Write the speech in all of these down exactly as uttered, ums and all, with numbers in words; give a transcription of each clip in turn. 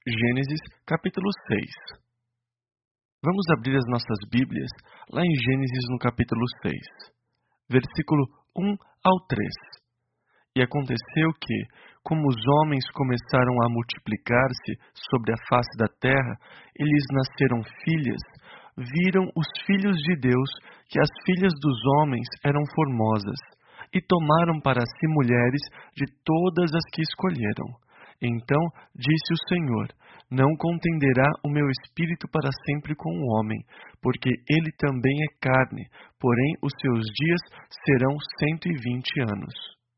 Gênesis, capítulo seis. Vamos abrir as nossas Bíblias lá em Gênesis, no capítulo seis, versículo um ao três. E aconteceu que, como os homens começaram a multiplicar-se sobre a face da terra, e lhes nasceram filhas, viram os filhos de Deus que as filhas dos homens eram formosas, e tomaram para si mulheres de todas as que escolheram. Então disse o Senhor: não contenderá o meu espírito para sempre com o homem, porque ele também é carne, porém os seus dias serão cento e vinte anos.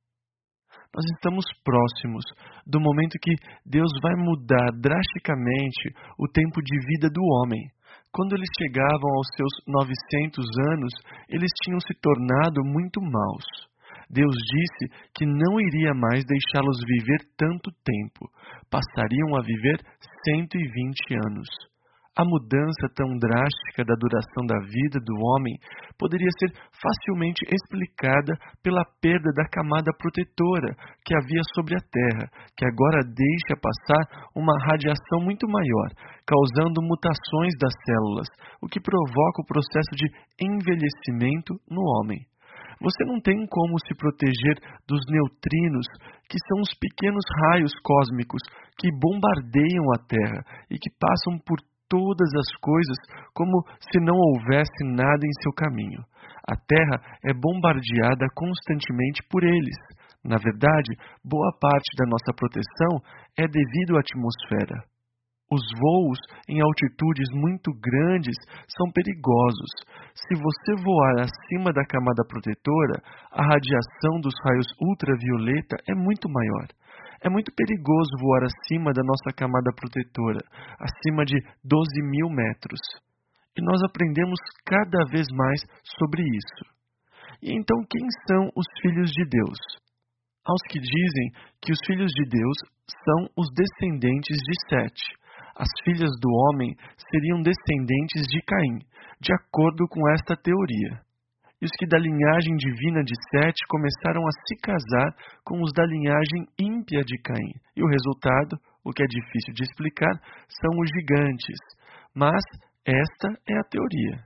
Nós estamos próximos do momento que Deus vai mudar drasticamente o tempo de vida do homem. Quando eles chegavam aos seus novecentos anos, eles tinham se tornado muito maus. Deus disse que não iria mais deixá-los viver tanto tempo. Passariam a viver cento e vinte anos. A mudança tão drástica da duração da vida do homem poderia ser facilmente explicada pela perda da camada protetora que havia sobre a Terra, que agora deixa passar uma radiação muito maior, causando mutações das células, o que provoca o processo de envelhecimento no homem. Você não tem como se proteger dos neutrinos, que são os pequenos raios cósmicos que bombardeiam a Terra e que passam por todas as coisas como se não houvesse nada em seu caminho. A Terra é bombardeada constantemente por eles. Na verdade, boa parte da nossa proteção é devido à atmosfera. Os voos em altitudes muito grandes são perigosos. Se você voar acima da camada protetora, a radiação dos raios ultravioleta é muito maior. É muito perigoso voar acima da nossa camada protetora, acima de doze mil metros. E nós aprendemos cada vez mais sobre isso. E então, quem são os filhos de Deus? Aos que dizem que os filhos de Deus são os descendentes de Sete. As filhas do homem seriam descendentes de Caim, de acordo com esta teoria. E os que da linhagem divina de Sete começaram a se casar com os da linhagem ímpia de Caim. E o resultado, o que é difícil de explicar, são os gigantes. Mas esta é a teoria.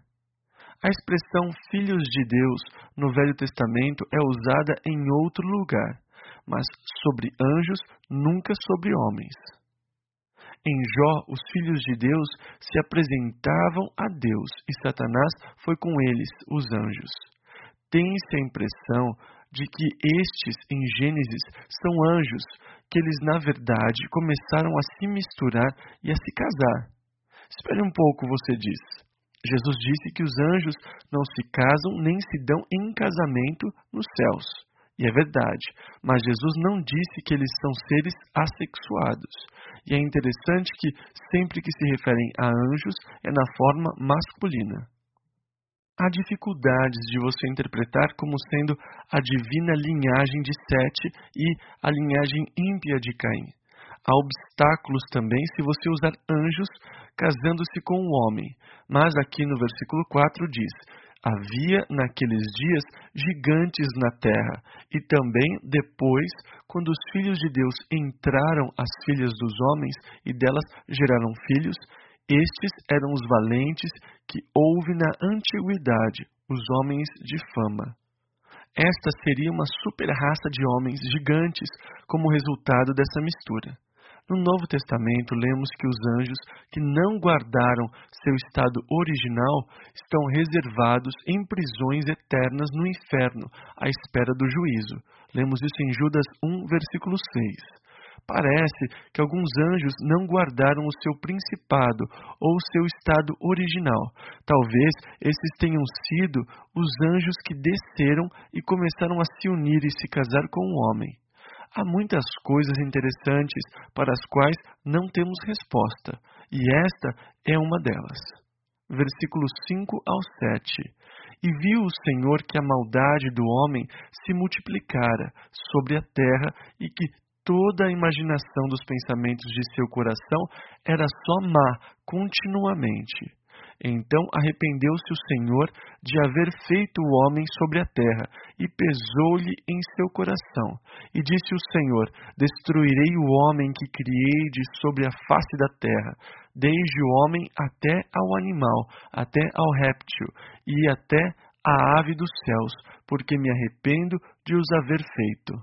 A expressão filhos de Deus no Velho Testamento é usada em outro lugar, mas sobre anjos, nunca sobre homens. Em Jó, os filhos de Deus se apresentavam a Deus e Satanás foi com eles, os anjos. Tem-se a impressão de que estes, em Gênesis, são anjos, que eles, na verdade, começaram a se misturar e a se casar. Espere um pouco, você diz. Jesus disse que os anjos não se casam nem se dão em casamento nos céus. E é verdade, mas Jesus não disse que eles são seres assexuados. E é interessante que, sempre que se referem a anjos, é na forma masculina. Há dificuldades de você interpretar como sendo a divina linhagem de Sete e a linhagem ímpia de Caim. Há obstáculos também se você usar anjos casando-se com o homem. Mas aqui no versículo quatro diz: havia naqueles dias gigantes na terra, e também depois, quando os filhos de Deus entraram as filhas dos homens e delas geraram filhos, estes eram os valentes que houve na antiguidade, os homens de fama. Esta seria uma super-raça de homens gigantes como resultado dessa mistura. No Novo Testamento, lemos que os anjos que não guardaram seu estado original estão reservados em prisões eternas no inferno, à espera do juízo. Lemos isso em Judas um, versículo seis. Parece que alguns anjos não guardaram o seu principado ou o seu estado original. Talvez esses tenham sido os anjos que desceram e começaram a se unir e se casar com o homem. Há muitas coisas interessantes para as quais não temos resposta, e esta é uma delas. Versículos cinco ao sete. E viu o Senhor que a maldade do homem se multiplicara sobre a terra e que toda a imaginação dos pensamentos de seu coração era só má continuamente. Então arrependeu-se o Senhor de haver feito o homem sobre a terra, e pesou-lhe em seu coração. E disse o Senhor: Destruirei o homem que criei de sobre a face da terra, desde o homem até ao animal, até ao réptil, e até à ave dos céus, porque me arrependo de os haver feito.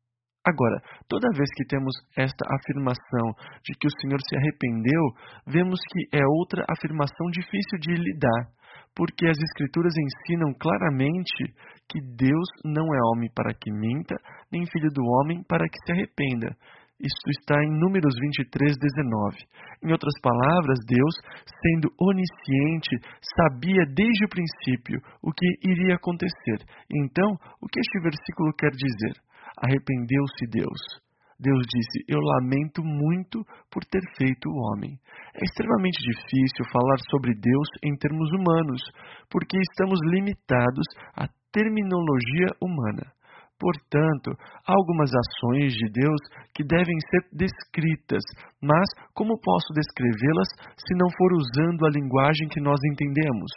Agora, toda vez que temos esta afirmação de que o Senhor se arrependeu, vemos que é outra afirmação difícil de lidar, porque as Escrituras ensinam claramente que Deus não é homem para que minta, nem filho do homem para que se arrependa. Isso está em Números vinte e três, dezenove. Em outras palavras, Deus, sendo onisciente, sabia desde o princípio o que iria acontecer. Então, o que este versículo quer dizer? Arrependeu-se Deus. Deus disse: eu lamento muito por ter feito o homem. É extremamente difícil falar sobre Deus em termos humanos, porque estamos limitados à terminologia humana. Portanto, há algumas ações de Deus que devem ser descritas, mas como posso descrevê-las se não for usando a linguagem que nós entendemos?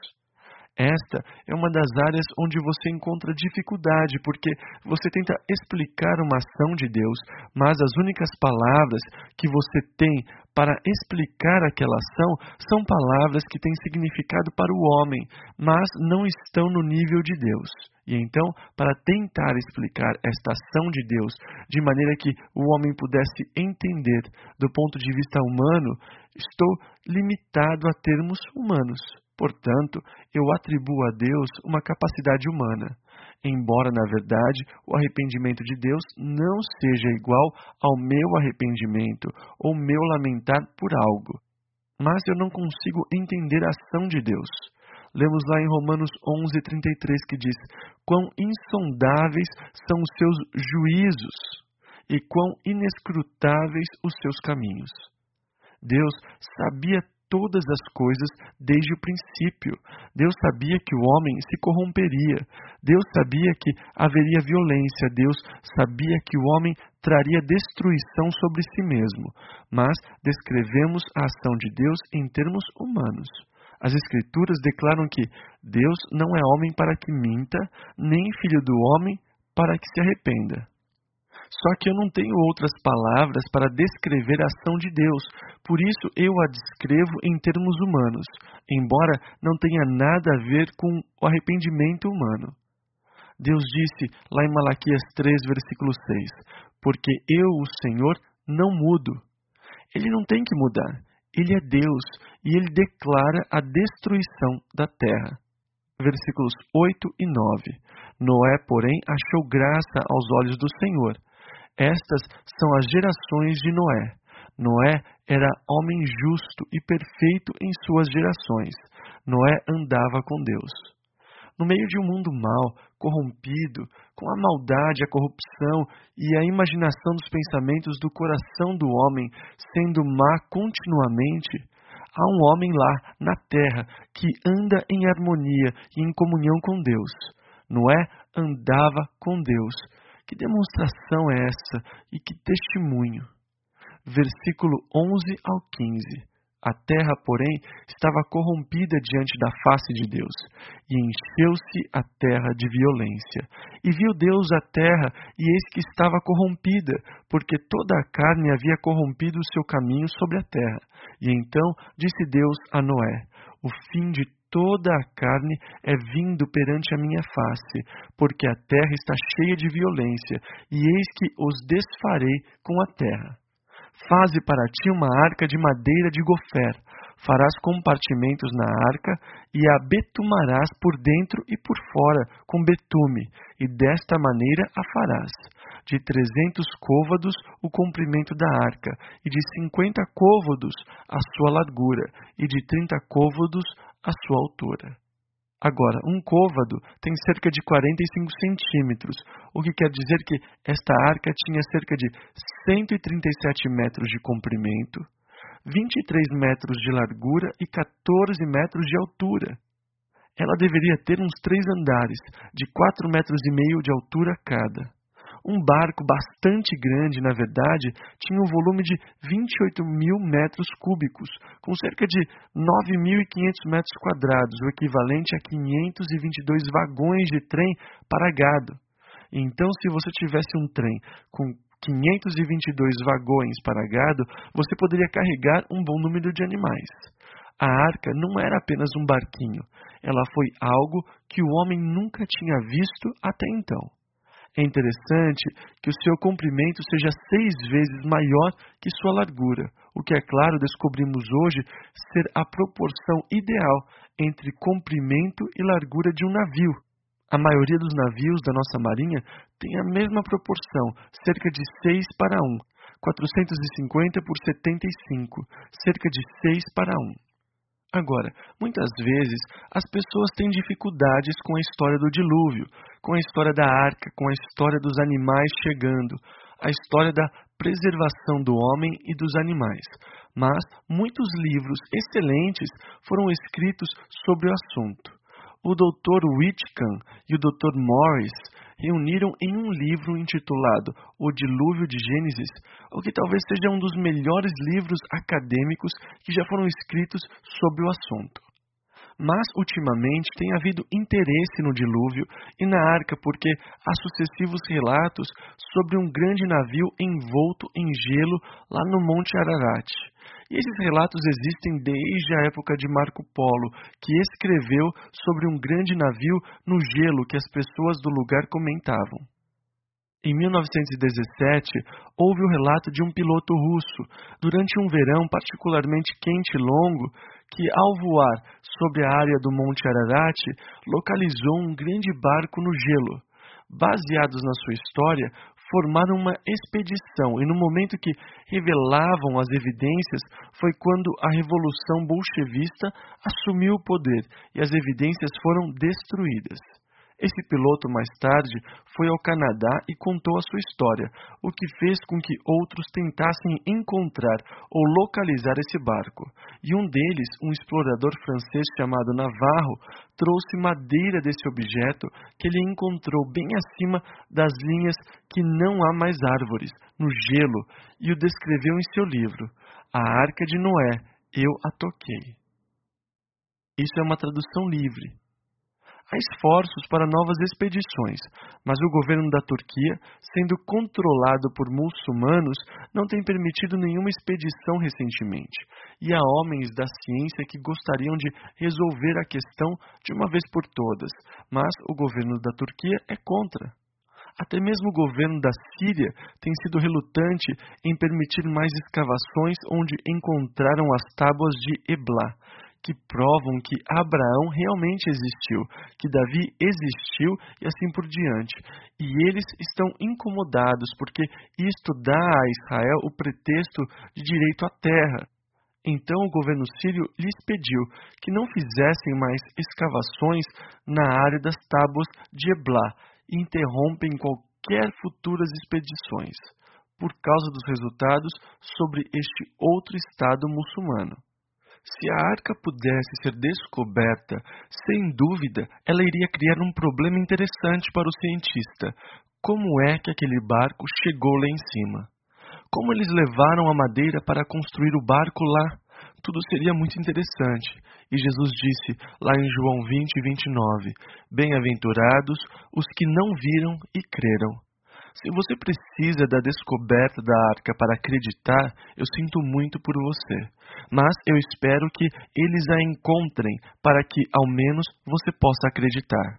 Esta é uma das áreas onde você encontra dificuldade, porque você tenta explicar uma ação de Deus, mas as únicas palavras que você tem para explicar aquela ação são palavras que têm significado para o homem, mas não estão no nível de Deus. E então, para tentar explicar esta ação de Deus de maneira que o homem pudesse entender do ponto de vista humano, estou limitado a termos humanos. Portanto, eu atribuo a Deus uma capacidade humana, embora, na verdade, o arrependimento de Deus não seja igual ao meu arrependimento ou meu lamentar por algo. Mas eu não consigo entender a ação de Deus. Lemos lá em Romanos onze, trinta e três, que diz: quão insondáveis são os seus juízos e quão inescrutáveis os seus caminhos. Deus sabia todas as coisas desde o princípio. Deus sabia que o homem se corromperia. Deus sabia que haveria violência. Deus sabia que o homem traria destruição sobre si mesmo. Mas descrevemos a ação de Deus em termos humanos. As Escrituras declaram que Deus não é homem para que minta, nem filho do homem para que se arrependa. Só que eu não tenho outras palavras para descrever a ação de Deus, por isso eu a descrevo em termos humanos, embora não tenha nada a ver com o arrependimento humano. Deus disse lá em Malaquias três, versículo seis, porque eu, o Senhor, não mudo. Ele não tem que mudar, ele é Deus e ele declara a destruição da terra. Versículos oito e nove. Noé, porém, achou graça aos olhos do Senhor. Estas são as gerações de Noé. Noé era homem justo e perfeito em suas gerações. Noé andava com Deus. No meio de um mundo mau, corrompido, com a maldade, a corrupção e a imaginação dos pensamentos do coração do homem sendo má continuamente, há um homem lá, na terra, que anda em harmonia e em comunhão com Deus. Noé andava com Deus. Que demonstração é essa e que testemunho? Versículo onze ao quinze. A terra, porém, estava corrompida diante da face de Deus, e encheu-se a terra de violência. E viu Deus a terra, e eis que estava corrompida, porque toda a carne havia corrompido o seu caminho sobre a terra. E então disse Deus a Noé: o fim de toda a carne é vindo perante a minha face, porque a terra está cheia de violência, e eis que os desfarei com a terra. Faze para ti uma arca de madeira de gofer, farás compartimentos na arca, e a betumarás por dentro e por fora com betume, e desta maneira a farás. De trezentos côvados o comprimento da arca, e de cinquenta côvados a sua largura, e de trinta côvados a sua altura. Agora, um côvado tem cerca de quarenta e cinco centímetros, o que quer dizer que esta arca tinha cerca de cento e trinta e sete metros de comprimento, vinte e três metros de largura e quatorze metros de altura. Ela deveria ter uns três andares, de quatro metros e meio de altura cada. Um barco bastante grande, na verdade, tinha um volume de vinte e oito mil metros cúbicos, com cerca de nove mil e quinhentos metros quadrados, o equivalente a quinhentos e vinte e dois vagões de trem para gado. Então, se você tivesse um trem com quinhentos e vinte e dois vagões para gado, você poderia carregar um bom número de animais. A arca não era apenas um barquinho, ela foi algo que o homem nunca tinha visto até então. É interessante que o seu comprimento seja seis vezes maior que sua largura, o que, é claro, descobrimos hoje ser a proporção ideal entre comprimento e largura de um navio. A maioria dos navios da nossa marinha tem a mesma proporção, cerca de seis para um, quatrocentos e cinquenta por setenta e cinco, cerca de seis para um. Agora, muitas vezes, as pessoas têm dificuldades com a história do dilúvio, com a história da arca, com a história dos animais chegando, a história da preservação do homem e dos animais. Mas muitos livros excelentes foram escritos sobre o assunto. O doutor Whitcomb e o doutor Morris reuniram em um livro intitulado O Dilúvio de Gênesis, o que talvez seja um dos melhores livros acadêmicos que já foram escritos sobre o assunto. Mas, ultimamente, tem havido interesse no dilúvio e na arca porque há sucessivos relatos sobre um grande navio envolto em gelo lá no Monte Ararat. E esses relatos existem desde a época de Marco Polo, que escreveu sobre um grande navio no gelo que as pessoas do lugar comentavam. Em mil novecentos e dezessete, houve o relato de um piloto russo, durante um verão particularmente quente e longo, que, ao voar sobre a área do Monte Ararat, localizou um grande barco no gelo. Baseados na sua história, formaram uma expedição e no momento que revelavam as evidências foi quando a Revolução Bolchevista assumiu o poder e as evidências foram destruídas. Esse piloto, mais tarde, foi ao Canadá e contou a sua história, o que fez com que outros tentassem encontrar ou localizar esse barco. E um deles, um explorador francês chamado Navarro, trouxe madeira desse objeto que ele encontrou bem acima das linhas que não há mais árvores, no gelo, e o descreveu em seu livro, A Arca de Noé, Eu a Toquei. Isso é uma tradução livre. Há esforços para novas expedições, mas o governo da Turquia, sendo controlado por muçulmanos, não tem permitido nenhuma expedição recentemente. E há homens da ciência que gostariam de resolver a questão de uma vez por todas, mas o governo da Turquia é contra. Até mesmo o governo da Síria tem sido relutante em permitir mais escavações onde encontraram as tábuas de Eblá, que provam que Abraão realmente existiu, que Davi existiu e assim por diante. E eles estão incomodados porque isto dá a Israel o pretexto de direito à terra. Então o governo sírio lhes pediu que não fizessem mais escavações na área das tábuas de Eblá e interrompem qualquer futuras expedições, por causa dos resultados sobre este outro estado muçulmano. Se a arca pudesse ser descoberta, sem dúvida, ela iria criar um problema interessante para o cientista. Como é que aquele barco chegou lá em cima? Como eles levaram a madeira para construir o barco lá? Tudo seria muito interessante. E Jesus disse, lá em João vinte, vinte e nove, Bem-aventurados os que não viram e creram. Se você precisa da descoberta da arca para acreditar, eu sinto muito por você. Mas eu espero que eles a encontrem para que, ao menos, você possa acreditar.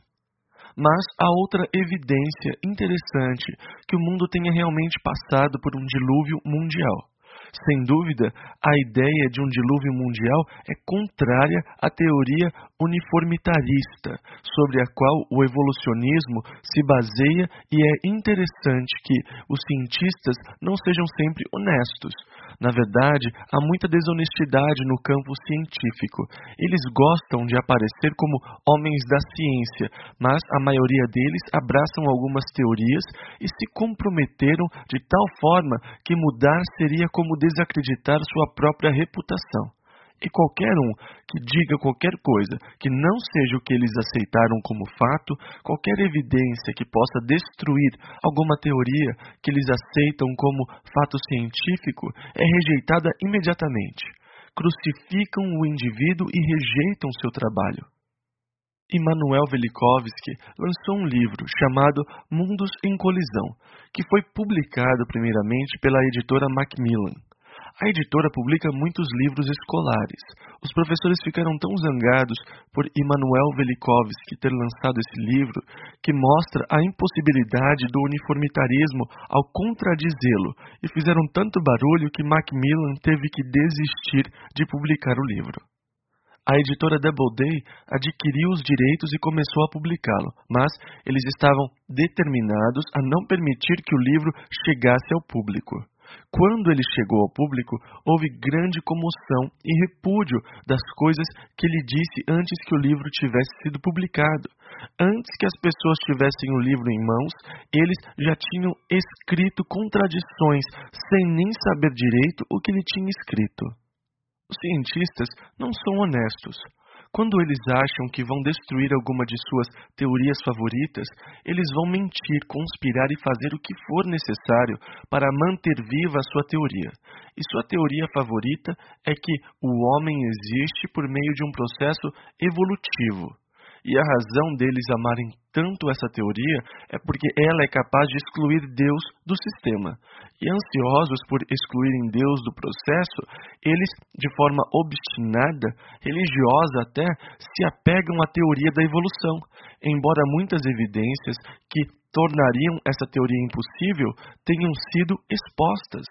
Mas há outra evidência interessante que o mundo tenha realmente passado por um dilúvio mundial. Sem dúvida, a ideia de um dilúvio mundial é contrária à teoria uniformitarista, sobre a qual o evolucionismo se baseia, e é interessante que os cientistas não sejam sempre honestos. Na verdade, há muita desonestidade no campo científico. Eles gostam de aparecer como homens da ciência, mas a maioria deles abraçam algumas teorias e se comprometeram de tal forma que mudar seria como desacreditar sua própria reputação. E qualquer um que diga qualquer coisa que não seja o que eles aceitaram como fato, qualquer evidência que possa destruir alguma teoria que eles aceitam como fato científico, é rejeitada imediatamente. Crucificam o indivíduo e rejeitam seu trabalho. Immanuel Velikovsky lançou um livro chamado Mundos em Colisão, que foi publicado primeiramente pela editora Macmillan. A editora publica muitos livros escolares. Os professores ficaram tão zangados por Immanuel Velikovsky ter lançado esse livro que mostra a impossibilidade do uniformitarismo ao contradizê-lo e fizeram tanto barulho que Macmillan teve que desistir de publicar o livro. A editora Doubleday adquiriu os direitos e começou a publicá-lo, mas eles estavam determinados a não permitir que o livro chegasse ao público. Quando ele chegou ao público, houve grande comoção e repúdio das coisas que ele disse antes que o livro tivesse sido publicado. Antes que as pessoas tivessem o livro em mãos, eles já tinham escrito contradições, sem nem saber direito o que ele tinha escrito. Os cientistas não são honestos. Quando eles acham que vão destruir alguma de suas teorias favoritas, eles vão mentir, conspirar e fazer o que for necessário para manter viva a sua teoria. E sua teoria favorita é que o homem existe por meio de um processo evolutivo. E a razão deles amarem tanto essa teoria é porque ela é capaz de excluir Deus do sistema. E ansiosos por excluírem Deus do processo, eles, de forma obstinada, religiosa até, se apegam à teoria da evolução, embora muitas evidências que tornariam essa teoria impossível tenham sido expostas.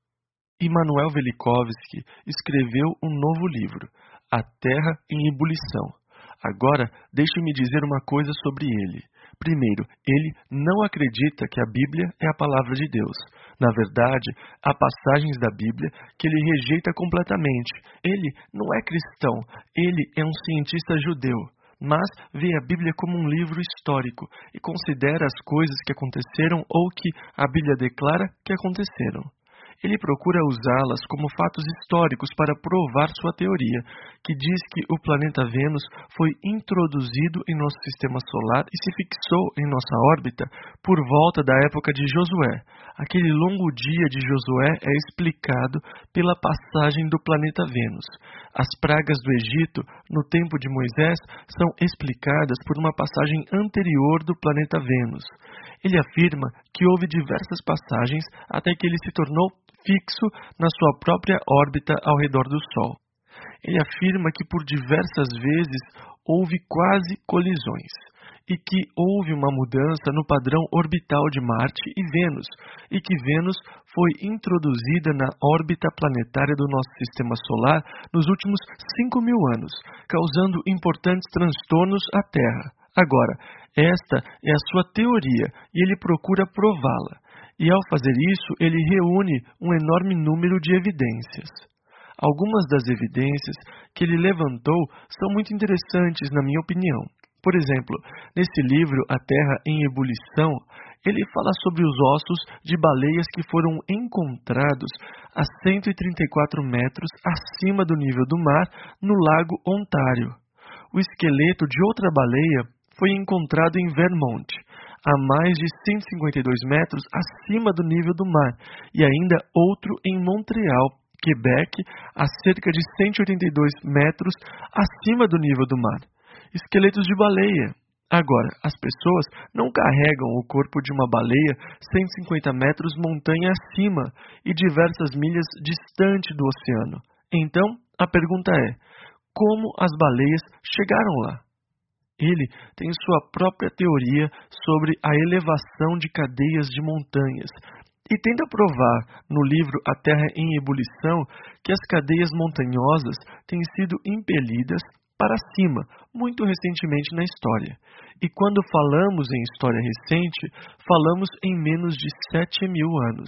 Immanuel Velikovsky escreveu um novo livro, A Terra em Ebulição. Agora, deixe-me dizer uma coisa sobre ele. Primeiro, ele não acredita que a Bíblia é a palavra de Deus. Na verdade, há passagens da Bíblia que ele rejeita completamente. Ele não é cristão, ele é um cientista judeu, mas vê a Bíblia como um livro histórico e considera as coisas que aconteceram ou que a Bíblia declara que aconteceram. Ele procura usá-las como fatos históricos para provar sua teoria, que diz que o planeta Vênus foi introduzido em nosso sistema solar e se fixou em nossa órbita por volta da época de Josué. Aquele longo dia de Josué é explicado pela passagem do planeta Vênus. As pragas do Egito, no tempo de Moisés, são explicadas por uma passagem anterior do planeta Vênus. Ele afirma que houve diversas passagens até que ele se tornou fixo na sua própria órbita ao redor do Sol. Ele afirma que por diversas vezes houve quase colisões e que houve uma mudança no padrão orbital de Marte e Vênus e que Vênus foi introduzida na órbita planetária do nosso sistema solar nos últimos cinco mil anos, causando importantes transtornos à Terra. Agora, esta é a sua teoria e ele procura prová-la. E ao fazer isso, ele reúne um enorme número de evidências. Algumas das evidências que ele levantou são muito interessantes, na minha opinião. Por exemplo, nesse livro, A Terra em Ebulição, ele fala sobre os ossos de baleias que foram encontrados a cento e trinta e quatro metros acima do nível do mar, no Lago Ontário. O esqueleto de outra baleia foi encontrado em Vermont, a mais de cento e cinquenta e dois metros acima do nível do mar, e ainda outro em Montreal, Quebec, a cerca de cento e oitenta e dois metros acima do nível do mar. Esqueletos de baleia. Agora, as pessoas não carregam o corpo de uma baleia cento e cinquenta metros montanha acima e diversas milhas distante do oceano. Então, a pergunta é, como as baleias chegaram lá? Ele tem sua própria teoria sobre a elevação de cadeias de montanhas e tenta provar no livro A Terra em Ebulição que as cadeias montanhosas têm sido impelidas para cima muito recentemente na história. E quando falamos em história recente, falamos em menos de sete mil anos.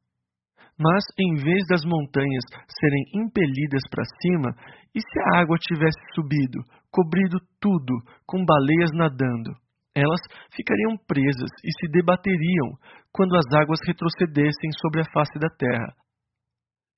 Mas, em vez das montanhas serem impelidas para cima, e se a água tivesse subido, cobrido tudo, com baleias nadando? Elas ficariam presas e se debateriam quando as águas retrocedessem sobre a face da terra.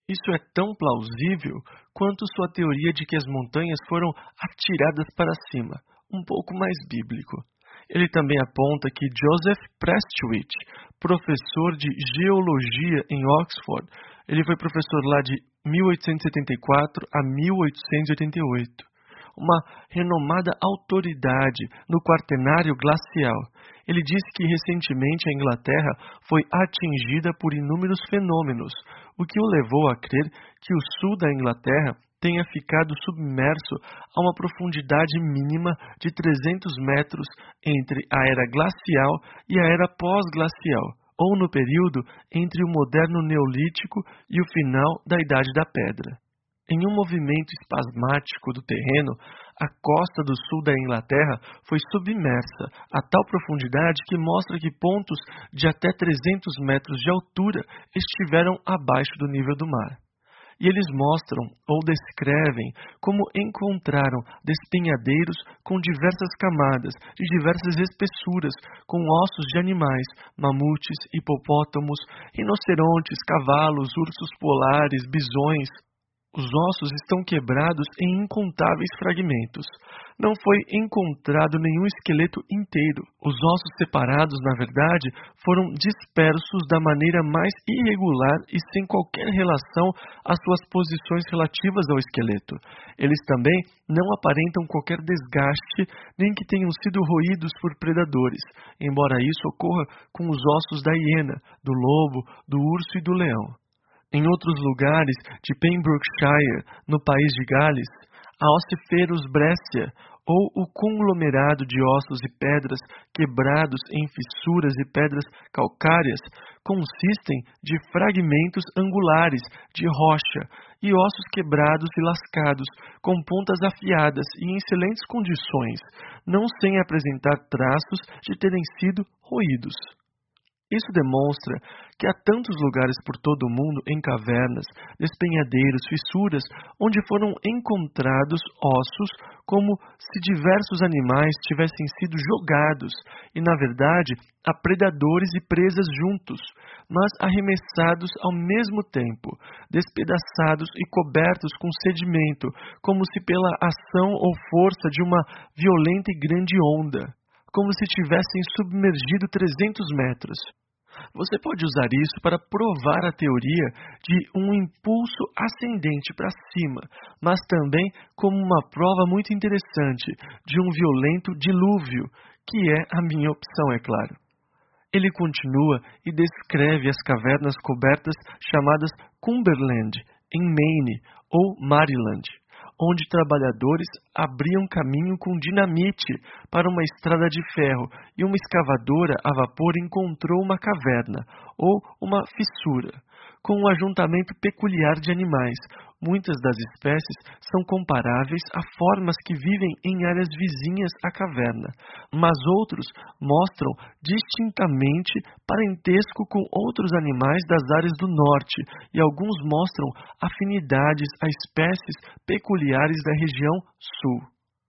Isso é tão plausível quanto sua teoria de que as montanhas foram atiradas para cima, um pouco mais bíblico. Ele também aponta que Joseph Prestwich, professor de geologia em Oxford, ele foi professor lá de mil oitocentos e setenta e quatro a mil oitocentos e oitenta e oito, uma renomada autoridade no quaternário glacial. Ele disse que recentemente a Inglaterra foi atingida por inúmeros fenômenos, o que o levou a crer que o sul da Inglaterra tenha ficado submerso a uma profundidade mínima de trezentos metros entre a era glacial e a era pós-glacial, ou no período entre o moderno Neolítico e o final da Idade da Pedra. Em um movimento espasmático do terreno, a costa do sul da Inglaterra foi submersa a tal profundidade que mostra que pontos de até trezentos metros de altura estiveram abaixo do nível do mar. E eles mostram ou descrevem como encontraram despenhadeiros com diversas camadas, de diversas espessuras, com ossos de animais, mamutes, hipopótamos, rinocerontes, cavalos, ursos polares, bisões. Os ossos estão quebrados em incontáveis fragmentos. Não foi encontrado nenhum esqueleto inteiro. Os ossos separados, na verdade, foram dispersos da maneira mais irregular e sem qualquer relação às suas posições relativas ao esqueleto. Eles também não aparentam qualquer desgaste, nem que tenham sido roídos por predadores, embora isso ocorra com os ossos da hiena, do lobo, do urso e do leão. Em outros lugares de Pembrokeshire, no país de Gales, a Ossiferus breccia, ou o conglomerado de ossos e pedras quebrados em fissuras e pedras calcárias, consistem de fragmentos angulares de rocha e ossos quebrados e lascados, com pontas afiadas e em excelentes condições, não sem apresentar traços de terem sido roídos. Isso demonstra que há tantos lugares por todo o mundo em cavernas, despenhadeiros, fissuras, onde foram encontrados ossos como se diversos animais tivessem sido jogados e, na verdade, há predadores e presas juntos, mas arremessados ao mesmo tempo, despedaçados e cobertos com sedimento, como se pela ação ou força de uma violenta e grande onda, como se tivessem submergido trezentos metros. Você pode usar isso para provar a teoria de um impulso ascendente para cima, mas também como uma prova muito interessante de um violento dilúvio, que é a minha opção, é claro. Ele continua e descreve as cavernas cobertas chamadas Cumberland, em Maine ou Maryland, onde trabalhadores abriam caminho com dinamite para uma estrada de ferro e uma escavadora a vapor encontrou uma caverna, ou uma fissura, com um ajuntamento peculiar de animais. Muitas das espécies são comparáveis a formas que vivem em áreas vizinhas à caverna, mas outros mostram distintamente parentesco com outros animais das áreas do norte, e alguns mostram afinidades a espécies peculiares da região sul.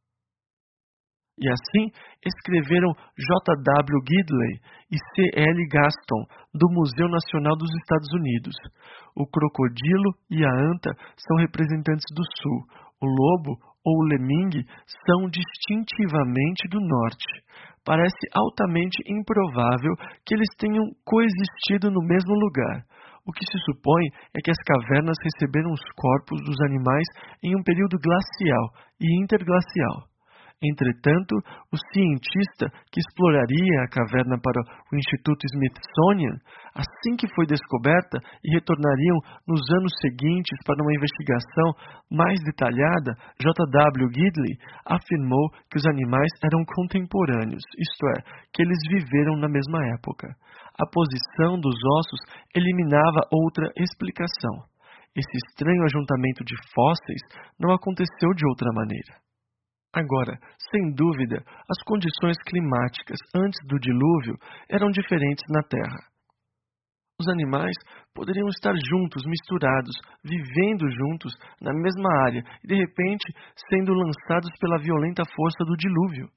E assim escreveram J W Gidley e C L Gaston, do Museu Nacional dos Estados Unidos. O crocodilo e a anta são representantes do sul. O lobo ou o lemingue são distintivamente do norte. Parece altamente improvável que eles tenham coexistido no mesmo lugar. O que se supõe é que as cavernas receberam os corpos dos animais em um período glacial e interglacial. Entretanto, o cientista que exploraria a caverna para o Instituto Smithsonian, assim que foi descoberta, e retornariam nos anos seguintes para uma investigação mais detalhada, J W Gidley afirmou que os animais eram contemporâneos, isto é, que eles viveram na mesma época. A posição dos ossos eliminava outra explicação. Esse estranho ajuntamento de fósseis não aconteceu de outra maneira. Agora, sem dúvida, as condições climáticas antes do dilúvio eram diferentes na Terra. Os animais poderiam estar juntos, misturados, vivendo juntos na mesma área e, de repente, sendo lançados pela violenta força do dilúvio.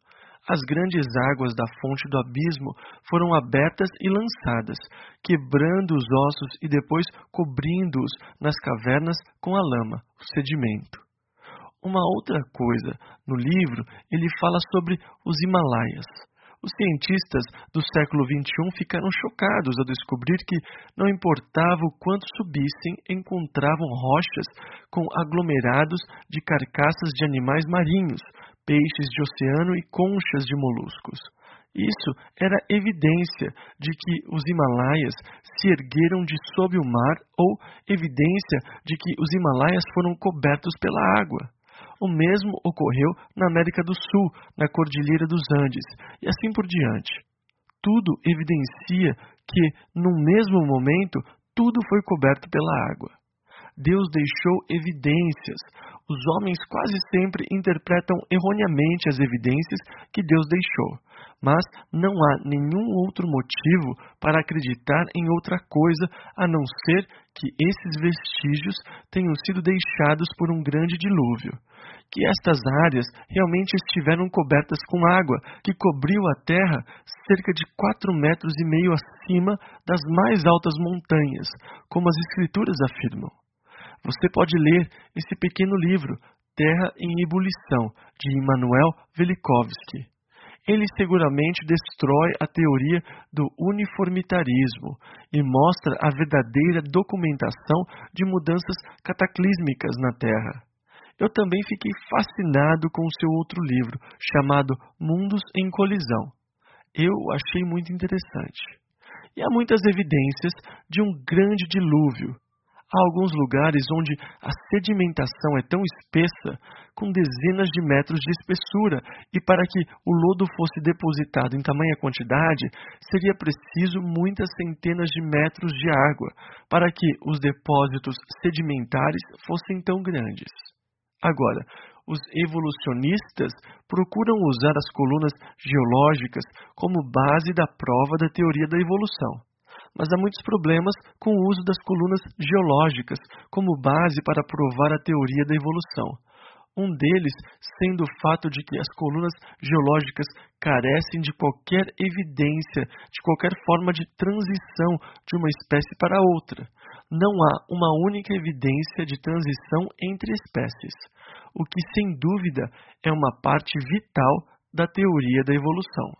As grandes águas da fonte do abismo foram abertas e lançadas, quebrando os ossos e depois cobrindo-os nas cavernas com a lama, o sedimento. Uma outra coisa, no livro, ele fala sobre os Himalaias. Os cientistas do século vinte e um ficaram chocados ao descobrir que, não importava o quanto subissem, encontravam rochas com aglomerados de carcaças de animais marinhos, peixes de oceano e conchas de moluscos. Isso era evidência de que os Himalaias se ergueram de sob o mar ou evidência de que os Himalaias foram cobertos pela água. O mesmo ocorreu na América do Sul, na Cordilheira dos Andes, e assim por diante. Tudo evidencia que, no mesmo momento, tudo foi coberto pela água. Deus deixou evidências. Os homens quase sempre interpretam erroneamente as evidências que Deus deixou, mas não há nenhum outro motivo para acreditar em outra coisa a não ser que esses vestígios tenham sido deixados por um grande dilúvio, que estas áreas realmente estiveram cobertas com água, que cobriu a terra cerca de quatro metros e meio acima das mais altas montanhas, como as Escrituras afirmam. Você pode ler esse pequeno livro, Terra em Ebulição, de Immanuel Velikovsky. Ele seguramente destrói a teoria do uniformitarismo e mostra a verdadeira documentação de mudanças cataclísmicas na Terra. Eu também fiquei fascinado com o seu outro livro, chamado Mundos em Colisão. Eu o achei muito interessante. E há muitas evidências de um grande dilúvio. Há alguns lugares onde a sedimentação é tão espessa, com dezenas de metros de espessura, e para que o lodo fosse depositado em tamanha quantidade, seria preciso muitas centenas de metros de água, para que os depósitos sedimentares fossem tão grandes. Agora, os evolucionistas procuram usar as colunas geológicas como base da prova da teoria da evolução. Mas há muitos problemas com o uso das colunas geológicas como base para provar a teoria da evolução. Um deles sendo o fato de que as colunas geológicas carecem de qualquer evidência, de qualquer forma de transição de uma espécie para outra. Não há uma única evidência de transição entre espécies, o que sem dúvida é uma parte vital da teoria da evolução.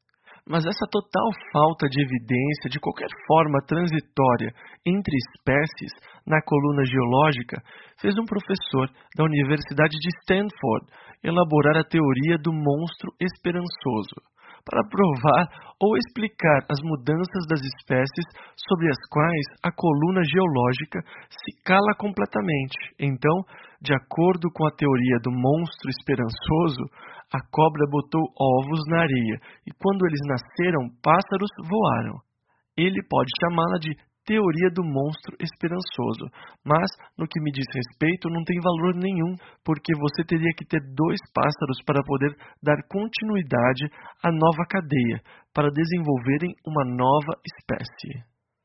Mas essa total falta de evidência de qualquer forma transitória entre espécies na coluna geológica fez um professor da Universidade de Stanford elaborar a teoria do monstro esperançoso, para provar ou explicar as mudanças das espécies sobre as quais a coluna geológica se cala completamente. Então, de acordo com a teoria do monstro esperançoso, a cobra botou ovos na areia e quando eles nasceram, pássaros voaram. Ele pode chamá-la de teoria do monstro esperançoso, mas, no que me diz respeito, não tem valor nenhum, porque você teria que ter dois pássaros para poder dar continuidade à nova cadeia, para desenvolverem uma nova espécie.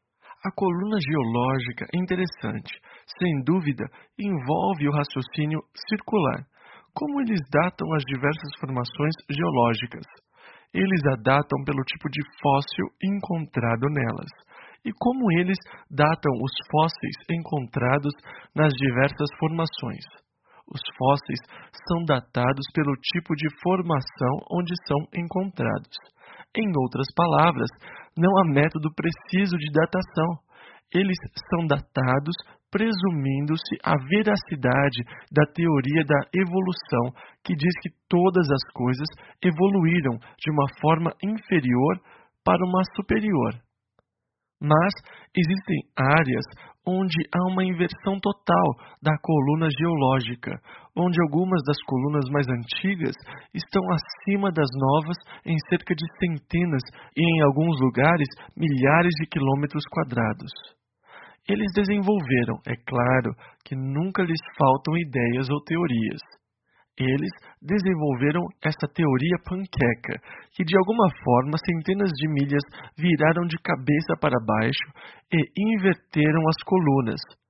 A coluna geológica é interessante, sem dúvida, envolve o raciocínio circular. Como eles datam as diversas formações geológicas? Eles a datam pelo tipo de fóssil encontrado nelas. E como eles datam os fósseis encontrados nas diversas formações? Os fósseis são datados pelo tipo de formação onde são encontrados. Em outras palavras, não há método preciso de datação. Eles são datados presumindo-se a veracidade da teoria da evolução, que diz que todas as coisas evoluíram de uma forma inferior para uma superior. Mas existem áreas onde há uma inversão total da coluna geológica, onde algumas das colunas mais antigas estão acima das novas em cerca de centenas e, em alguns lugares, milhares de quilômetros quadrados. Eles desenvolveram, é claro, que nunca lhes faltam ideias ou teorias. Eles desenvolveram essa teoria panqueca, que de alguma forma centenas de milhas viraram de cabeça para baixo e inverteram as colunas.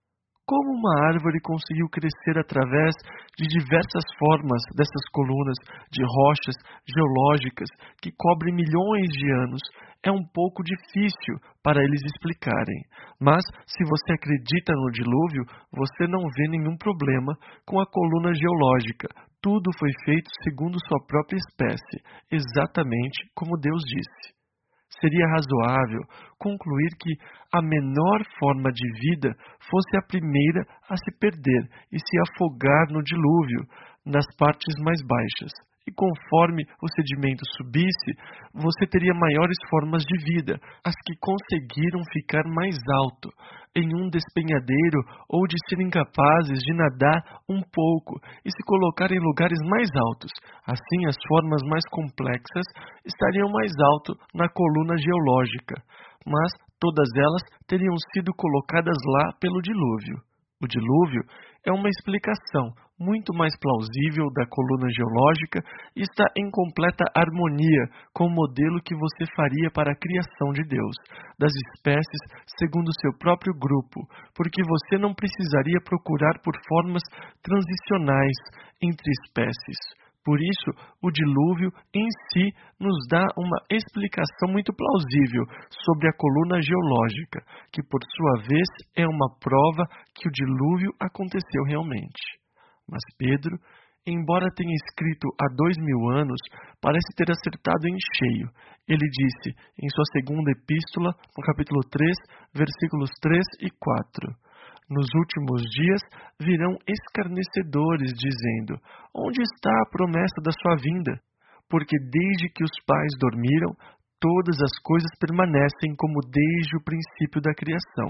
como uma árvore conseguiu crescer através de diversas formas dessas colunas de rochas geológicas que cobrem milhões de anos, é um pouco difícil para eles explicarem. Mas, se você acredita no dilúvio, você não vê nenhum problema com a coluna geológica. Tudo foi feito segundo sua própria espécie, exatamente como Deus disse. Seria razoável concluir que a menor forma de vida fosse a primeira a se perder e se afogar no dilúvio, nas partes mais baixas. E conforme o sedimento subisse, você teria maiores formas de vida, as que conseguiram ficar mais alto, em um despenhadeiro ou de serem capazes de nadar um pouco e se colocar em lugares mais altos. Assim, as formas mais complexas estariam mais alto na coluna geológica, mas todas elas teriam sido colocadas lá pelo dilúvio. O dilúvio é uma explicação muito mais plausível da coluna geológica e está em completa harmonia com o modelo que você faria para a criação de Deus, das espécies segundo seu próprio grupo, porque você não precisaria procurar por formas transicionais entre espécies. Por isso, o dilúvio em si nos dá uma explicação muito plausível sobre a coluna geológica, que por sua vez é uma prova que o dilúvio aconteceu realmente. Mas Pedro, embora tenha escrito há dois mil anos, parece ter acertado em cheio. Ele disse em sua segunda epístola, no capítulo três, versículos três e quatro... Nos últimos dias virão escarnecedores, dizendo: onde está a promessa da sua vinda? Porque desde que os pais dormiram, todas as coisas permanecem como desde o princípio da criação.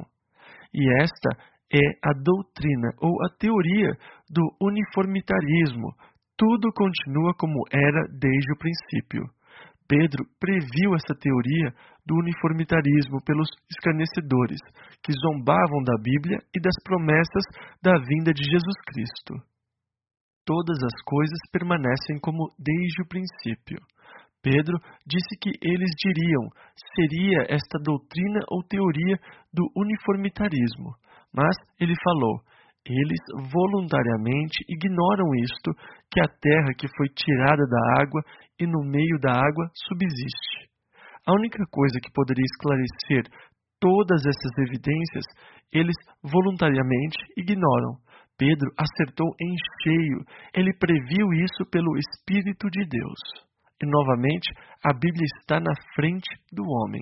E esta é a doutrina ou a teoria do uniformitarismo. Tudo continua como era desde o princípio. Pedro previu essa teoria do uniformitarismo pelos escarnecedores, que zombavam da Bíblia e das promessas da vinda de Jesus Cristo. Todas as coisas permanecem como desde o princípio. Pedro disse que eles diriam, seria esta doutrina ou teoria do uniformitarismo, mas ele falou, eles voluntariamente ignoram isto, que a terra que foi tirada da água e no meio da água subsiste. A única coisa que poderia esclarecer todas essas evidências, eles voluntariamente ignoram. Pedro acertou em cheio, ele previu isso pelo Espírito de Deus. E novamente, a Bíblia está na frente do homem.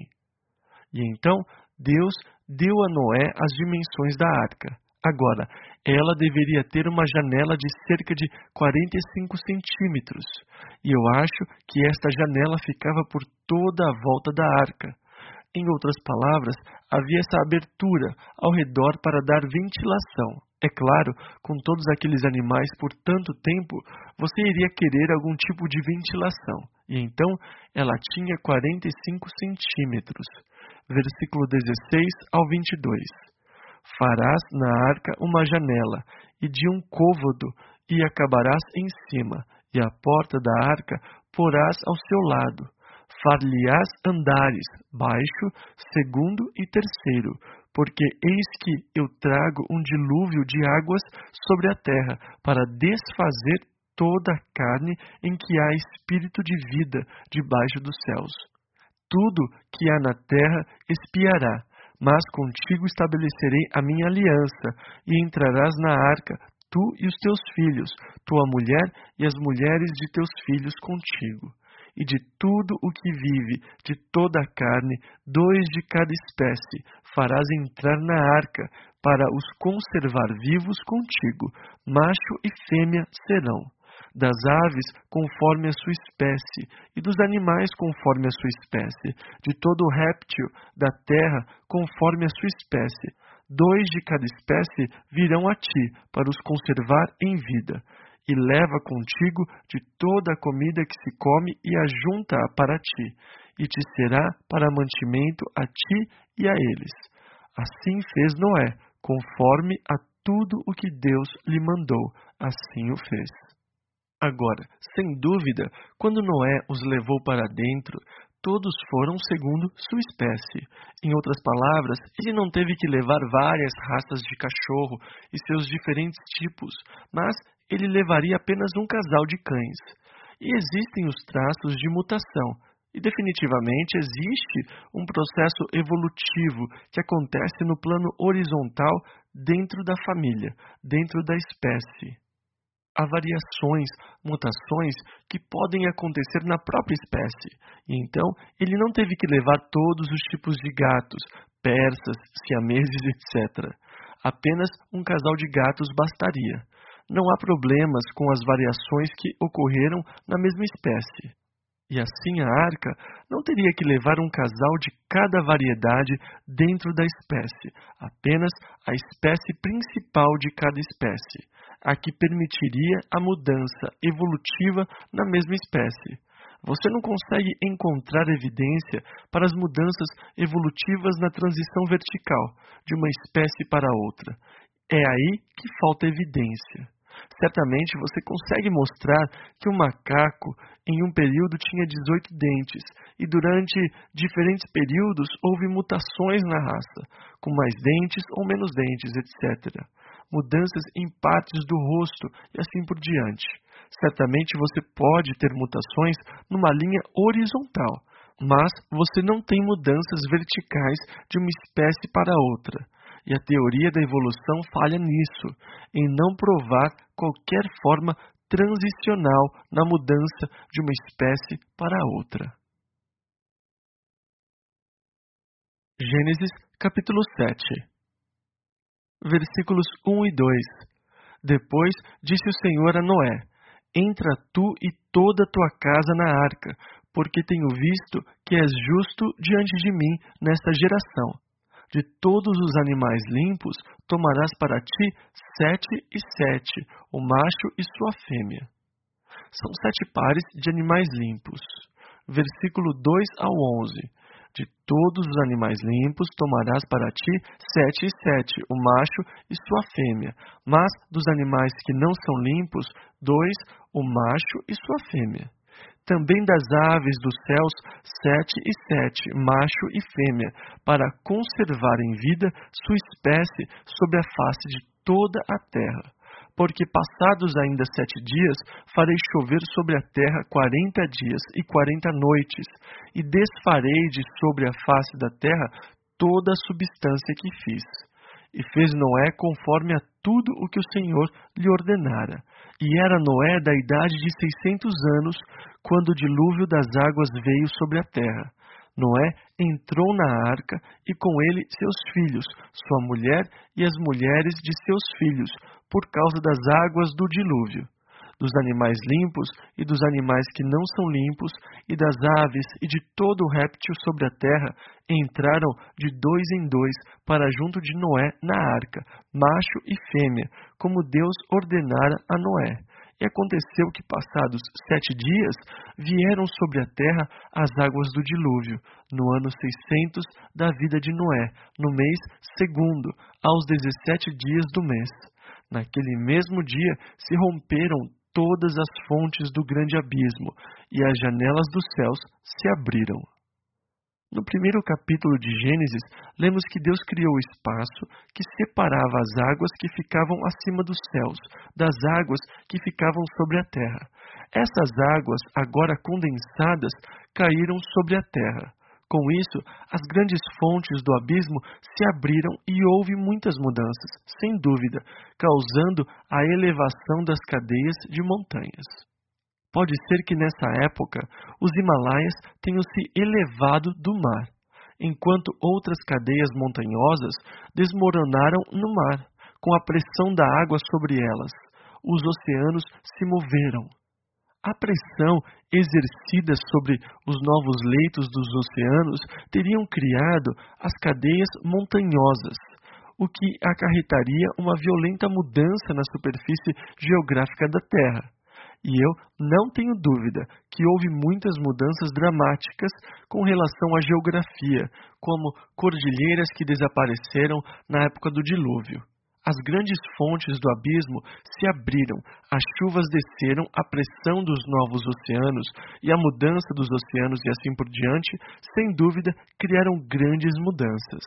E então, Deus deu a Noé as dimensões da arca. Agora, ela deveria ter uma janela de cerca de quarenta e cinco centímetros, e eu acho que esta janela ficava por toda a volta da arca. Em outras palavras, havia essa abertura ao redor para dar ventilação. É claro, com todos aqueles animais por tanto tempo, você iria querer algum tipo de ventilação. E então, ela tinha quarenta e cinco centímetros. Versículo dezesseis ao vinte e dois. Farás na arca uma janela, e de um côvado, e acabarás em cima, e a porta da arca porás ao seu lado. Far-lhe-ás andares, baixo, segundo e terceiro, porque eis que eu trago um dilúvio de águas sobre a terra, para desfazer toda a carne em que há espírito de vida debaixo dos céus. Tudo que há na terra expiará, mas contigo estabelecerei a minha aliança, e entrarás na arca, tu e os teus filhos, tua mulher e as mulheres de teus filhos contigo. E de tudo o que vive, de toda a carne, dois de cada espécie, farás entrar na arca, para os conservar vivos contigo, macho e fêmea serão. Das aves, conforme a sua espécie, e dos animais, conforme a sua espécie, de todo réptil da terra, conforme a sua espécie. Dois de cada espécie virão a ti, para os conservar em vida. E leva contigo de toda a comida que se come e ajunta-a para ti, e te será para mantimento a ti e a eles. Assim fez Noé, conforme a tudo o que Deus lhe mandou, assim o fez. Agora, sem dúvida, quando Noé os levou para dentro, todos foram segundo sua espécie. Em outras palavras, ele não teve que levar várias raças de cachorro e seus diferentes tipos, mas ele levaria apenas um casal de cães. E existem os traços de mutação, e definitivamente existe um processo evolutivo que acontece no plano horizontal dentro da família, dentro da espécie. Há variações, mutações que podem acontecer na própria espécie, e então ele não teve que levar todos os tipos de gatos, persas, siameses, etcétera. Apenas um casal de gatos bastaria. Não há problemas com as variações que ocorreram na mesma espécie. E assim a arca não teria que levar um casal de cada variedade dentro da espécie, apenas a espécie principal de cada espécie, a que permitiria a mudança evolutiva na mesma espécie. Você não consegue encontrar evidência para as mudanças evolutivas na transição vertical de uma espécie para outra. É aí que falta evidência. Certamente você consegue mostrar que o macaco em um período tinha dezoito dentes e durante diferentes períodos houve mutações na raça, com mais dentes ou menos dentes, etcétera. Mudanças em partes do rosto e assim por diante. Certamente você pode ter mutações numa linha horizontal, mas você não tem mudanças verticais de uma espécie para outra. E a teoria da evolução falha nisso, em não provar qualquer forma transicional na mudança de uma espécie para outra. Gênesis capítulo sete, versículos um e dois. Depois disse o Senhor a Noé: Entra tu e toda a tua casa na arca, porque tenho visto que és justo diante de mim nesta geração. De todos os animais limpos, tomarás para ti sete e sete, o macho e sua fêmea. São sete pares de animais limpos. Versículo dois ao onze. De todos os animais limpos, tomarás para ti sete e sete, o macho e sua fêmea. Mas dos animais que não são limpos, dois, o macho e sua fêmea. Também das aves dos céus, sete e sete, macho e fêmea, para conservar em vida sua espécie sobre a face de toda a terra. Porque passados ainda sete dias, farei chover sobre a terra quarenta dias e quarenta noites, e desfarei de sobre a face da terra toda a substância que fiz. E fez Noé conforme a tudo o que o Senhor lhe ordenara. E era Noé da idade de seiscentos anos, quando o dilúvio das águas veio sobre a terra. Noé entrou na arca, e com ele seus filhos, sua mulher e as mulheres de seus filhos, por causa das águas do dilúvio. Dos animais limpos e dos animais que não são limpos, e das aves e de todo o réptil sobre a terra, entraram de dois em dois para junto de Noé na arca, macho e fêmea, como Deus ordenara a Noé. E aconteceu que, passados sete dias, vieram sobre a terra as águas do dilúvio, no ano seiscentos da vida de Noé, no mês segundo, aos dezessete dias do mês. Naquele mesmo dia se romperam todas as fontes do grande abismo, e as janelas dos céus se abriram. No primeiro capítulo de Gênesis, lemos que Deus criou o espaço que separava as águas que ficavam acima dos céus, das águas que ficavam sobre a terra. Essas águas, agora condensadas, caíram sobre a terra. Com isso, as grandes fontes do abismo se abriram e houve muitas mudanças, sem dúvida, causando a elevação das cadeias de montanhas. Pode ser que nessa época os Himalaias tenham se elevado do mar, enquanto outras cadeias montanhosas desmoronaram no mar, com a pressão da água sobre elas. Os oceanos se moveram. A pressão exercida sobre os novos leitos dos oceanos teriam criado as cadeias montanhosas, o que acarretaria uma violenta mudança na superfície geográfica da Terra. E eu não tenho dúvida que houve muitas mudanças dramáticas com relação à geografia, como cordilheiras que desapareceram na época do dilúvio. As grandes fontes do abismo se abriram, as chuvas desceram, a pressão dos novos oceanos e a mudança dos oceanos e assim por diante, sem dúvida, criaram grandes mudanças.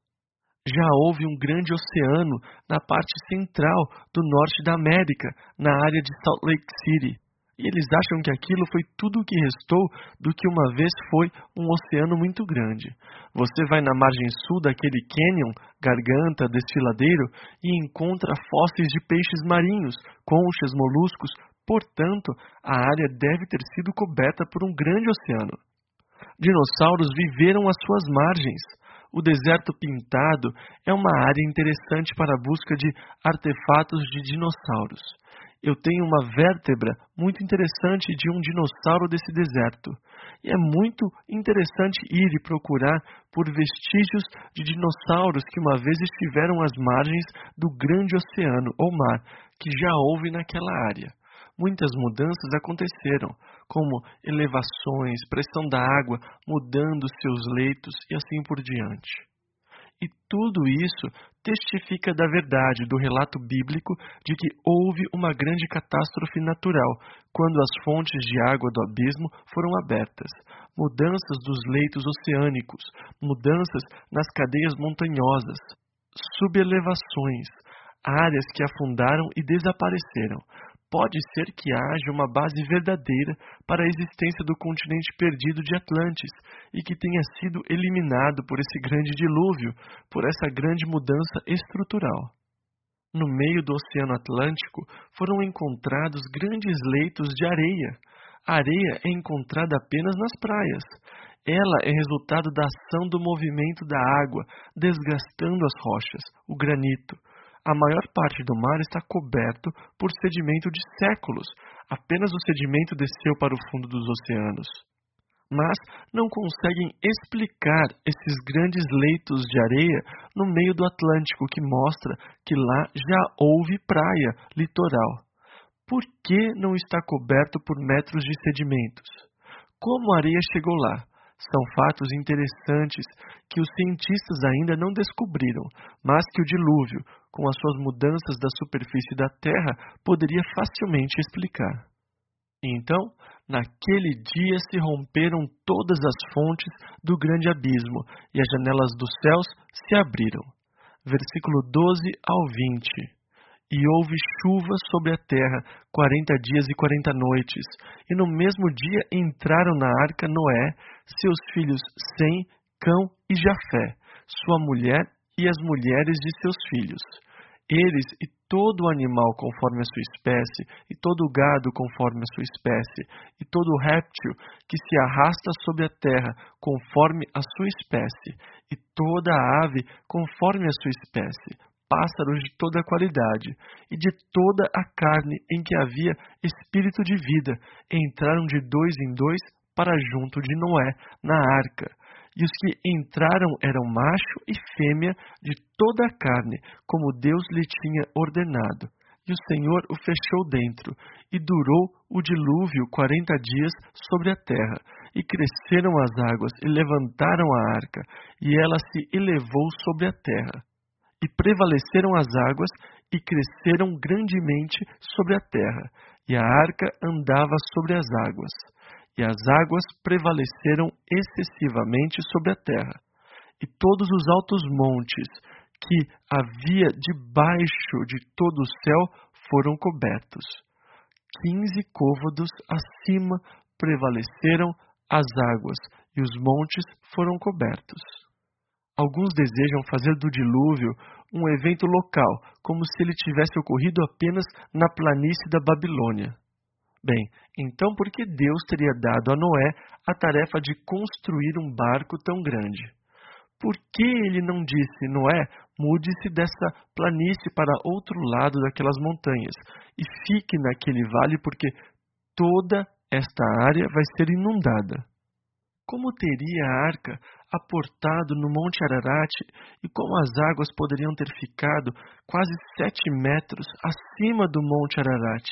Já houve um grande oceano na parte central do norte da América, na área de Salt Lake City. E eles acham que aquilo foi tudo o que restou do que uma vez foi um oceano muito grande. Você vai na margem sul daquele canyon, garganta, desfiladeiro, e encontra fósseis de peixes marinhos, conchas, moluscos. Portanto, a área deve ter sido coberta por um grande oceano. Dinossauros viveram às suas margens. O deserto pintado é uma área interessante para a busca de artefatos de dinossauros. Eu tenho uma vértebra muito interessante de um dinossauro desse deserto. E é muito interessante ir e procurar por vestígios de dinossauros que uma vez estiveram às margens do grande oceano ou mar, que já houve naquela área. Muitas mudanças aconteceram, como elevações, pressão da água mudando seus leitos e assim por diante. E tudo isso testifica da verdade do relato bíblico de que houve uma grande catástrofe natural, quando as fontes de água do abismo foram abertas, mudanças dos leitos oceânicos, mudanças nas cadeias montanhosas, subelevações, áreas que afundaram e desapareceram. Pode ser que haja uma base verdadeira para a existência do continente perdido de Atlantis e que tenha sido eliminado por esse grande dilúvio, por essa grande mudança estrutural. No meio do Oceano Atlântico foram encontrados grandes leitos de areia. A areia é encontrada apenas nas praias. Ela é resultado da ação do movimento da água, desgastando as rochas, o granito. A maior parte do mar está coberto por sedimento de séculos. Apenas o sedimento desceu para o fundo dos oceanos. Mas não conseguem explicar esses grandes leitos de areia no meio do Atlântico, que mostra que lá já houve praia, litoral. Por que não está coberto por metros de sedimentos? Como a areia chegou lá? São fatos interessantes que os cientistas ainda não descobriram, mas que o dilúvio, com as suas mudanças da superfície da Terra, poderia facilmente explicar. Então, naquele dia se romperam todas as fontes do grande abismo, e as janelas dos céus se abriram. Versículo doze ao vinte. E houve chuva sobre a terra, quarenta dias e quarenta noites. E no mesmo dia entraram na arca Noé, seus filhos Sem, Cão e Jafé, sua mulher e as mulheres de seus filhos. Eles e todo animal conforme a sua espécie, e todo gado conforme a sua espécie, e todo réptil que se arrasta sobre a terra conforme a sua espécie, e toda ave conforme a sua espécie, pássaros de toda qualidade, e de toda a carne em que havia espírito de vida, entraram de dois em dois para junto de Noé, na arca. E os que entraram eram macho e fêmea de toda a carne, como Deus lhe tinha ordenado. E o Senhor o fechou dentro, e durou o dilúvio quarenta dias sobre a terra. E cresceram as águas, e levantaram a arca, e ela se elevou sobre a terra. E prevaleceram as águas, e cresceram grandemente sobre a terra, e a arca andava sobre as águas. E as águas prevaleceram excessivamente sobre a terra. E todos os altos montes que havia debaixo de todo o céu foram cobertos. Quinze côvados acima prevaleceram as águas, e os montes foram cobertos. Alguns desejam fazer do dilúvio um evento local, como se ele tivesse ocorrido apenas na planície da Babilônia. Bem, então por que Deus teria dado a Noé a tarefa de construir um barco tão grande? Por que ele não disse, Noé, mude-se dessa planície para outro lado daquelas montanhas e fique naquele vale, porque toda esta área vai ser inundada? Como teria a arca aportado no Monte Ararat e como as águas poderiam ter ficado quase sete metros acima do Monte Ararat?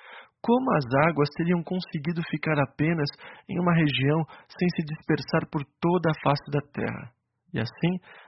Como as águas teriam conseguido ficar apenas em uma região sem se dispersar por toda a face da terra? E assim,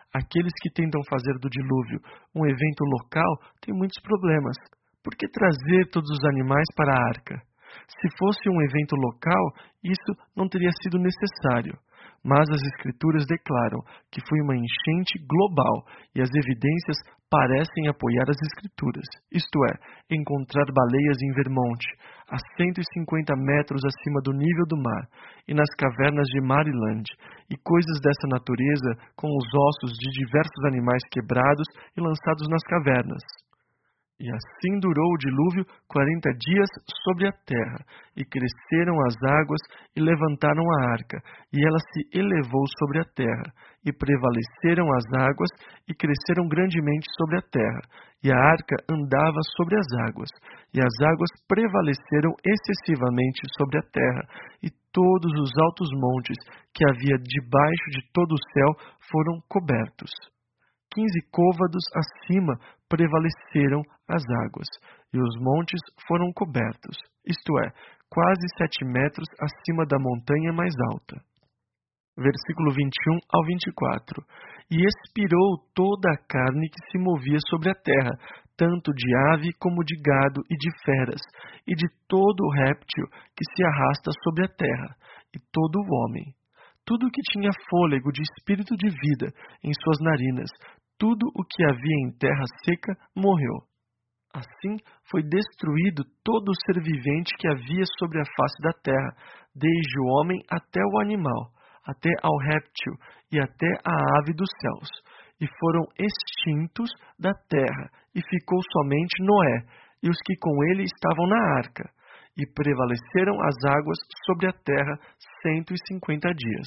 Aqueles que tentam fazer do dilúvio um evento local têm muitos problemas. Por que trazer todos os animais para a arca? Se fosse um evento local, isso não teria sido necessário. Mas as Escrituras declaram que foi uma enchente global e as evidências parecem apoiar as Escrituras. Isto é, encontrar baleias em Vermont, a cento e cinquenta metros acima do nível do mar, e nas cavernas de Maryland, e coisas dessa natureza com os ossos de diversos animais quebrados e lançados nas cavernas. E assim durou o dilúvio quarenta dias sobre a terra, e cresceram as águas, e levantaram a arca, e ela se elevou sobre a terra, e prevaleceram as águas, e cresceram grandemente sobre a terra, e a arca andava sobre as águas, e as águas prevaleceram excessivamente sobre a terra, e todos os altos montes que havia debaixo de todo o céu foram cobertos. Quinze côvados acima prevaleceram as águas, e os montes foram cobertos, isto é, quase sete metros acima da montanha mais alta. Versículo vinte e um ao vinte e quatro. E expirou toda a carne que se movia sobre a terra, tanto de ave como de gado e de feras, e de todo o réptil que se arrasta sobre a terra, e todo o homem. Tudo o que tinha fôlego de espírito de vida em suas narinas, tudo o que havia em terra seca morreu. Assim foi destruído todo o ser vivente que havia sobre a face da terra, desde o homem até o animal, até ao réptil e até a ave dos céus, e foram extintos da terra, e ficou somente Noé e os que com ele estavam na arca, e prevaleceram as águas sobre a terra cento e cinquenta dias.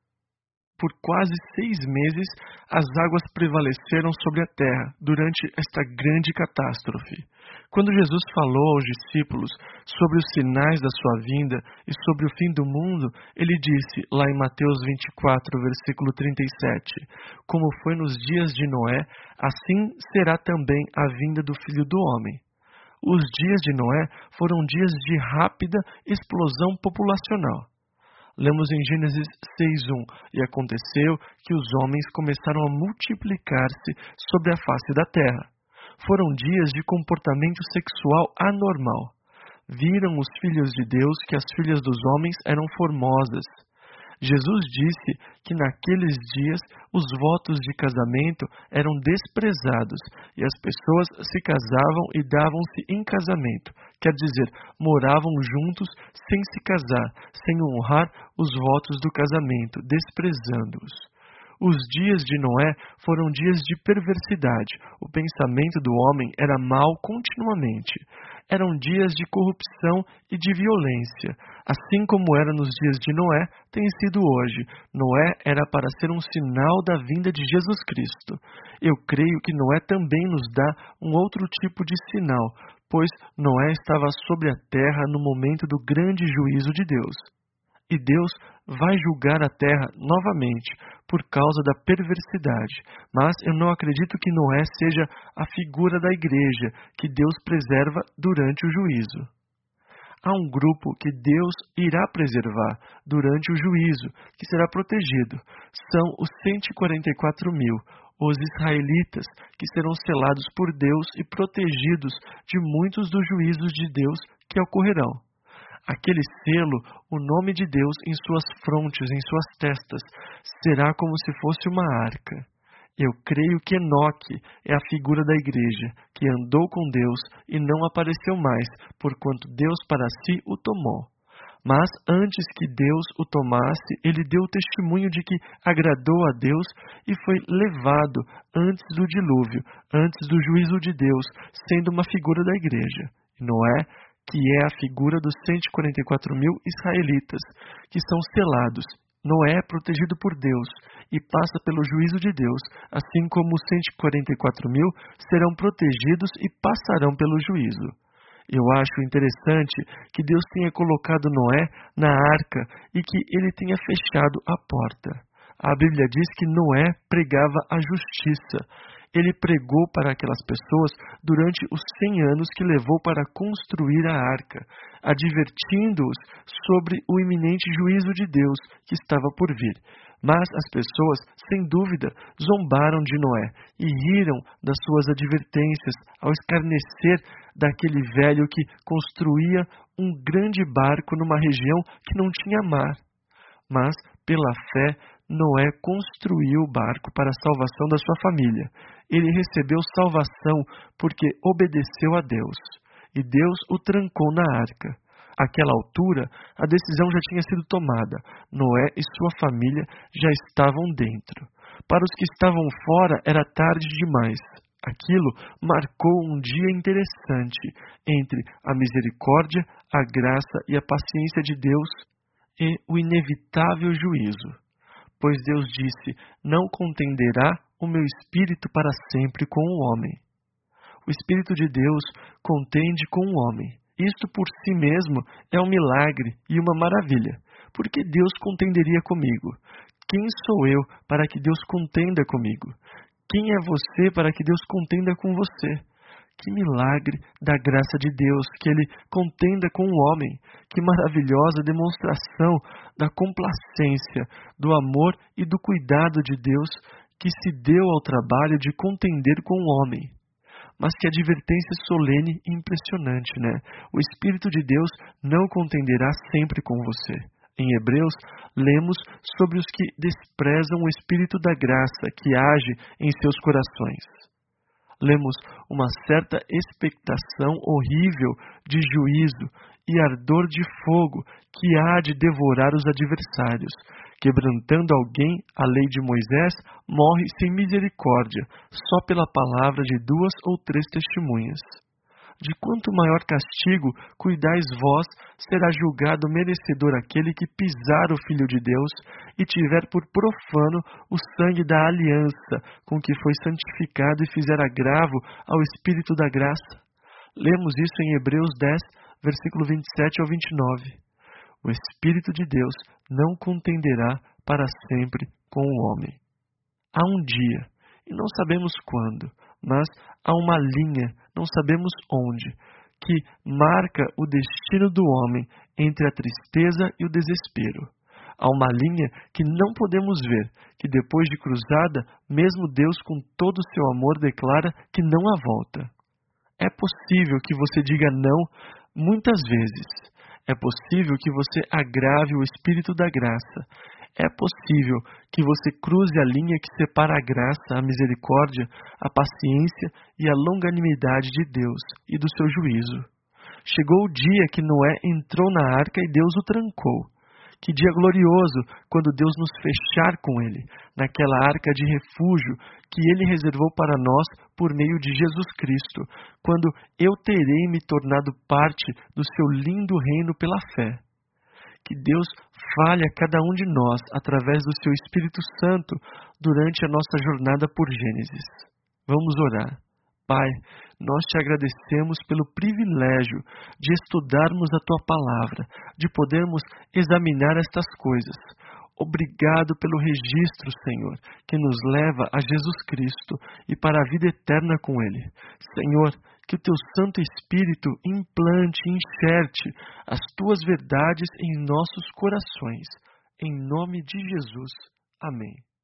Por quase seis meses, as águas prevaleceram sobre a terra durante esta grande catástrofe. Quando Jesus falou aos discípulos sobre os sinais da sua vinda e sobre o fim do mundo, ele disse, lá em Mateus vinte e quatro, versículo trinta e sete, como foi nos dias de Noé, assim será também a vinda do Filho do Homem. Os dias de Noé foram dias de rápida explosão populacional. Lemos em Gênesis seis um, e aconteceu que os homens começaram a multiplicar-se sobre a face da terra. Foram dias de comportamento sexual anormal. Viram os filhos de Deus que as filhas dos homens eram formosas. Jesus disse que naqueles dias os votos de casamento eram desprezados e as pessoas se casavam e davam-se em casamento, quer dizer, moravam juntos sem se casar, sem honrar os votos do casamento, desprezando-os. Os dias de Noé foram dias de perversidade. O pensamento do homem era mau continuamente. Eram dias de corrupção e de violência. Assim como era nos dias de Noé, tem sido hoje. Noé era para ser um sinal da vinda de Jesus Cristo. Eu creio que Noé também nos dá um outro tipo de sinal, pois Noé estava sobre a terra no momento do grande juízo de Deus. E Deus vai julgar a terra novamente por causa da perversidade. Mas eu não acredito que Noé seja a figura da igreja que Deus preserva durante o juízo. Há um grupo que Deus irá preservar durante o juízo, que será protegido. São os cento e quarenta e quatro mil, os israelitas, que serão selados por Deus e protegidos de muitos dos juízos de Deus que ocorrerão. Aquele selo, o nome de Deus em suas frontes, em suas testas, será como se fosse uma arca. Eu creio que Enoque é a figura da igreja, que andou com Deus e não apareceu mais, porquanto Deus para si o tomou. Mas antes que Deus o tomasse, ele deu testemunho de que agradou a Deus e foi levado antes do dilúvio, antes do juízo de Deus, sendo uma figura da igreja. E Noé, que é a figura dos cento e quarenta e quatro mil israelitas, que são selados. Noé é protegido por Deus e passa pelo juízo de Deus, assim como os cento e quarenta e quatro mil serão protegidos e passarão pelo juízo. Eu acho interessante que Deus tenha colocado Noé na arca e que ele tenha fechado a porta. A Bíblia diz que Noé pregava a justiça. Ele pregou para aquelas pessoas durante os cem anos que levou para construir a arca, advertindo-os sobre o iminente juízo de Deus que estava por vir. Mas as pessoas, sem dúvida, zombaram de Noé e riram das suas advertências ao escarnecer daquele velho que construía um grande barco numa região que não tinha mar. Mas, pela fé, Noé construiu o barco para a salvação da sua família. Ele recebeu salvação porque obedeceu a Deus, e Deus o trancou na arca. Àquela altura, a decisão já tinha sido tomada. Noé e sua família já estavam dentro. Para os que estavam fora, era tarde demais. Aquilo marcou um dia interessante entre a misericórdia, a graça e a paciência de Deus e o inevitável juízo. Pois Deus disse: não contenderá o meu espírito para sempre com o homem. O Espírito de Deus contende com o homem. Isto por si mesmo é um milagre e uma maravilha. Porque Deus contenderia comigo? Quem sou eu para que Deus contenda comigo? Quem é você para que Deus contenda com você? Que milagre da graça de Deus, que Ele contenda com o homem. Que maravilhosa demonstração da complacência, do amor e do cuidado de Deus que se deu ao trabalho de contender com o homem. Mas que advertência solene e impressionante, né? O Espírito de Deus não contenderá sempre com você. Em Hebreus, lemos sobre os que desprezam o Espírito da graça que age em seus corações. Lemos uma certa expectação horrível de juízo e ardor de fogo que há de devorar os adversários. Quebrantando alguém, a lei de Moisés morre sem misericórdia, só pela palavra de duas ou três testemunhas. De quanto maior castigo cuidais vós, será julgado merecedor aquele que pisar o Filho de Deus e tiver por profano o sangue da aliança com que foi santificado e fizer agravo ao Espírito da graça. Lemos isso em Hebreus dez, versículo vinte e sete ao vinte e nove. O Espírito de Deus não contenderá para sempre com o homem. Há um dia, e não sabemos quando, mas há uma linha, não sabemos onde, que marca o destino do homem entre a tristeza e o desespero. Há uma linha que não podemos ver, que depois de cruzada, mesmo Deus com todo o seu amor declara que não há volta. É possível que você diga não muitas vezes. É possível que você agrave o Espírito da graça. É possível que você cruze a linha que separa a graça, a misericórdia, a paciência e a longanimidade de Deus e do seu juízo. Chegou o dia que Noé entrou na arca e Deus o trancou. Que dia glorioso quando Deus nos fechar com Ele, naquela arca de refúgio que Ele reservou para nós por meio de Jesus Cristo, quando eu terei me tornado parte do seu lindo reino pela fé. Que Deus fale a cada um de nós através do seu Espírito Santo durante a nossa jornada por Gênesis. Vamos orar. Pai, nós te agradecemos pelo privilégio de estudarmos a Tua Palavra, de podermos examinar estas coisas. Obrigado pelo registro, Senhor, que nos leva a Jesus Cristo e para a vida eterna com Ele. Senhor, que o Teu Santo Espírito implante e enxerte as Tuas verdades em nossos corações. Em nome de Jesus. Amém.